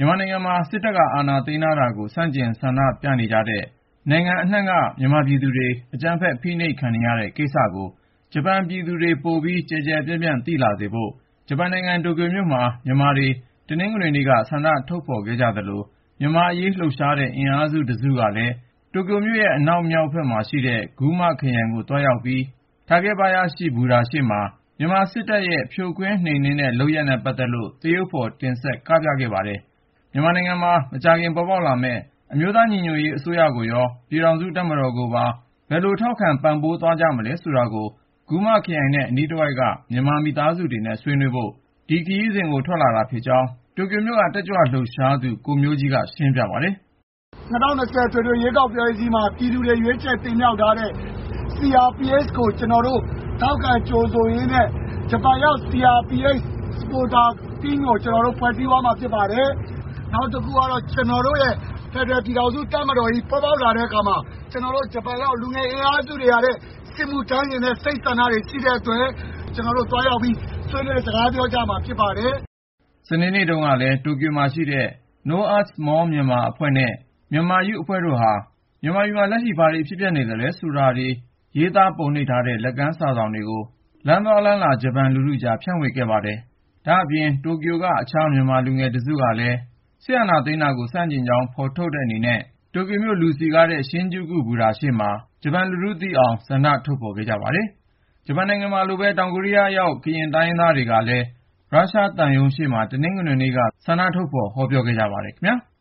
မြန်မာနိုင်ငံမှာစစ်တပ်ကအာဏာသိမ်းထားတာကိုဆန့်ကျင်ဆန္ဒပြနေကြတဲ့နိုင်ငံအနှံ့ကမြန်မာပြည်သူတွေအကြမ်းဖက်ဖိနှိပ်ခံနေရတဲ့ကိစ္စကိုဂျပန်ပြည်သူတွေပိုပြီးကျယ်ကျယ်ပြန့်ပြန့်သိလာစေဖို့ဂျပန်နိုင်ငံတိုကျိုမြို့မှာမြန်မာတွေတနင်္ဂနွေနေ့ကဆန္ဒထုတ်ဖော်ခဲ့ကြသလိုမြန်မာအရေးလှုပ်ရှားတဲ့အင်အားစုတစုကလည်းတိုကျိုမြို့ရဲ့အနောက်မြောက်ဘက်မှာရှိတဲ့ဂူမခရိုင်ကိုတွားရောက်ပြီးထာကေဘာယာရှိဘူတာရှေ့မှာမြန်မာစစ်တပ်ရဲ့ဖြိုခွင်းနှိမ်နင်းတဲ့လုပ်ရပ်နဲ့ပတ်သက်လို့သရုပ်ဖော်တင်ဆက်ကပြခဲ့ပါတယ်မြန်မာနိုင်ငံမှာမကြာခင်ပေါ်ပေါက်လာမယ့်အမျိုးသားညီညွတ်ရေးအစိုးရကိုရောပြည်ထောင်စုတပ်မတော်ကိုပါဘယ်လိုထောက်ခံပံ့ပိုးသွားကြမလဲဆိုတာကိုဂူမခရိုင်နဲ့အနီးတစ်ဝိုက်ကမြန်မာမိသားစုတွေနဲ့ဆွေးနွေးဖို့ဒီခရီးစဉ်ကိုထွက်လာတာဖြစ်ကြောင်းတိုကျိုမြို့ကတက်ကြွလှုပ်ရှားသူကိုမျိုးကြီးကရှင်းပြပါတယ် 2020ထွေထွေရွေးကောက်ပွဲကြီးမှာပြည်သူတွေရွေးချယ်တင်မြှောက်ထားတဲ့ CRPH ကိုကျွန်တော်တို့ထောက်ခံကြိုဆိုရင်းနဲ့ဂျပန်ရောက် CRPH စပိုတာတင်းကိုကျွန်တော်တို့ဖွဲ့စည်းသွားမှာဖြစ်ပါတယ်နောက်တစ်ခုကတော့ကျွန်တော်တို့ရဲ့ဖက်ဒရယ်ပြည်ထောင်စုတပ်မတော်ကြီးပေါ်ပေါက်လာတဲ့အခါမှာကျွန်တော်တို့ဂျပန်ရောက်လူငယ်အင်အားစုတွေရတဲ့စစ်မှုထမ်းရင်တဲ့စိတ်ဆန္ဒတွေရှိတဲ့အတွက်ကျွန်တော်တို့တွားရောက်ပြီးဆွေးနွေးစကားပြောကြမှာဖြစ်ပါတယ်စနေနေ့တုန်းကလည်းတိုကျိုမှာရှိတဲ့ No Earth Small Myanmar အဖွဲ့နဲ့မြန်မာယူအဖွဲ့တို့ဟာမြန်မာပြည်မှာလက်ရှိဘာတွေဖြစ်ပျက်နေသလဲဆိုတာတွေရေးသားပုံနှိပ်ထားတဲ့လက်ကမ်းစာစောင်တွေကိုလမ်းသွားလမ်းလာဂျပန်လူထုကြားဖြန့်ဝေခဲ့ပါတယ်ဒါအပြင်တိုကျိုကအခြားမြန်မာလူငယ်တစုကလည်းစစ်အာဏာသိမ်းတာကိုဆန့်ကျင်ကြောင်းဖော်ထုတ်တဲ့အနေနဲ့တိုကျိုမြို့လူစည်ကားတဲ့ရှင်ဂျူကုဘူတာရှေ့မှာဂျပန်လူထုသိအောင်ဆန္ဒထုတ်ဖော်ခဲ့ကြပါတယ်ဂျပန်နိုင်ငံမှာလိုပဲတောင်ကိုရီးယားရောက်ကရင်တိုင်းရင်းသားတွေကလည်းရုရှားသံရုံးရှေ့မှာတနင်္ဂနွေနေ့ကဆန္ဒထုတ်ဖော်ဟောပြောခဲ့ကြပါတယ်ခင်ဗျာ